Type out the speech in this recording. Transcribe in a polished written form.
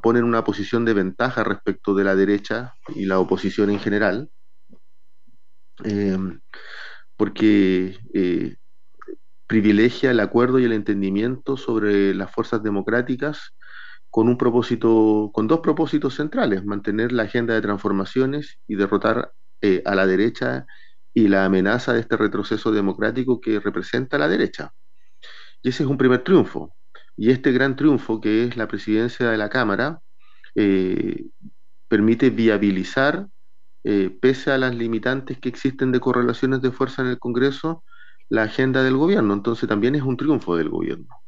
pone en una posición de ventaja respecto de la derecha y la oposición en general, eh, porque privilegia el acuerdo y el entendimiento sobre las fuerzas democráticas con un propósito, con dos propósitos centrales: mantener la agenda de transformaciones y derrotar a la derecha y la amenaza de este retroceso democrático que representa la derecha. Y ese es un primer triunfo. Y este gran triunfo, que es la presidencia de la Cámara, eh, permite viabilizar, pese a las limitantes que existen de correlaciones de fuerza en el Congreso, la agenda del gobierno. Entonces también es un triunfo del gobierno.